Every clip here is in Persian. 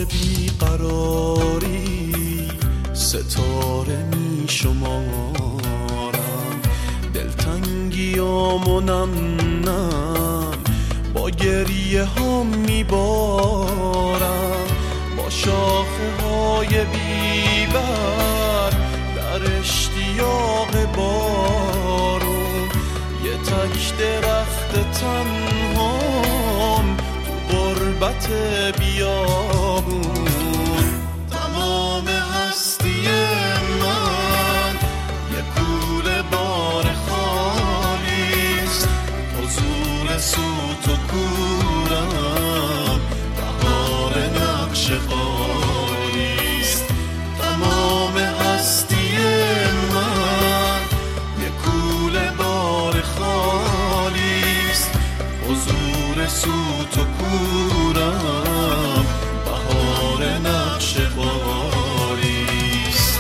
بیقراری ستاره می شمارم، دلتنگیامو نم با گریه ها می بارم، با شاخه های بیبر در اشتیاق بارون، یه تک درخت تنهام تو غربت بیابون. تمام هستی من یه کوله بار خالیست، حضور سوت و کورم بهار نقش خالیست. تمام هستی من یه کوله بار خالیست، حضور سوت و کورم بهار نقش خالیست.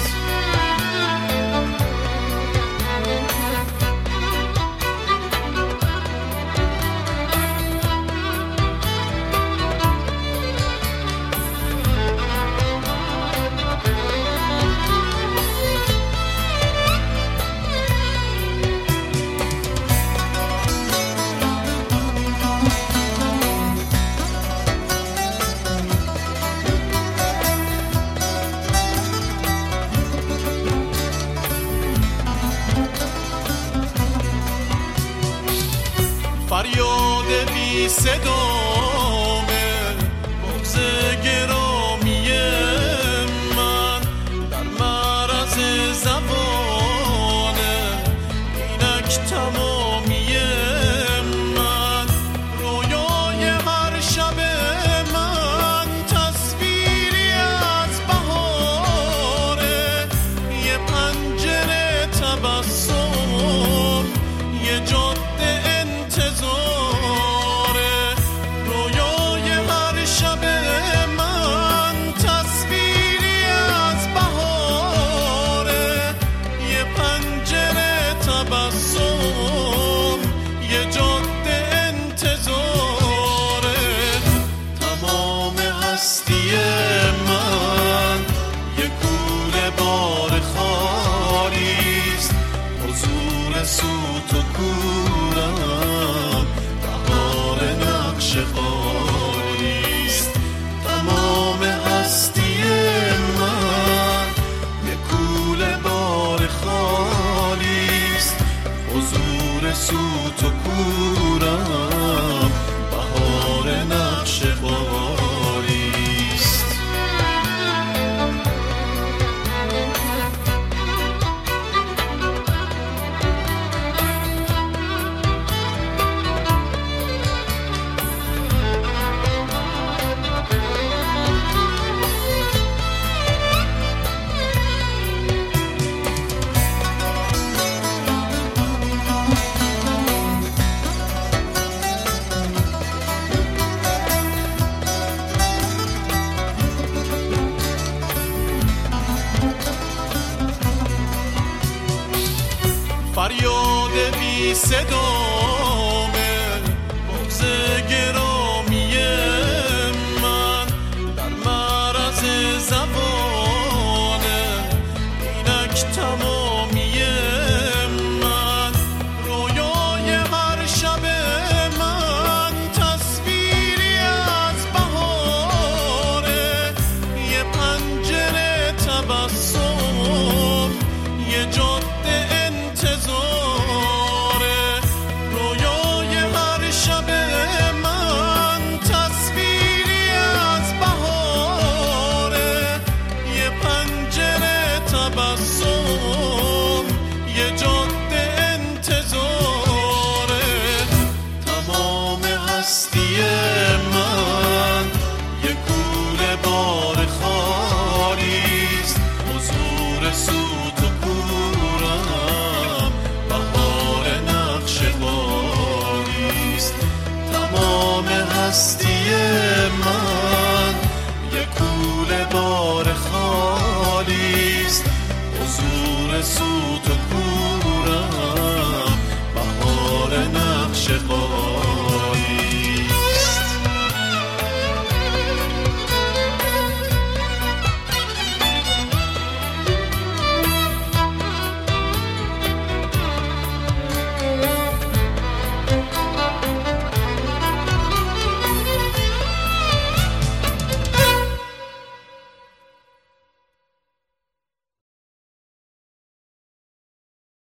فریاد بی صدامه بغض گرامی من، در معرض زبانه اینک تمامی من. رویای هر شب من تصویری از بهاره، یه پنجره تبسم، یه جاده انتظاره. رویای هر شب من تصویری از بهاره، یه پنجره تبسم، یه جاده انتظاره. تمام هستی من یه کوله بار خالیست، حضور سوت و کورم بهار نقش خالیست. تمام هستی من یه کوله بار خالیست، حضور سوت و کورم بهار نقش خالیست. فریاد بی صدامه بغض گرامی من، در معرض زبانه اینک تمامی من. رویای هر شب من تصویری از بهاره، یه پنجره تبسم، یه جاده انتظاره. رویای هر شب من تصویری از بهاره، یه پنجره تبسم، یه جاده انتظاره. تمام هستی من یه کوله بار خالیست، حضور سوت و کورم بهار نقش خالیست. تمام هستی من یه کوله بار خالیست، حضور سوت و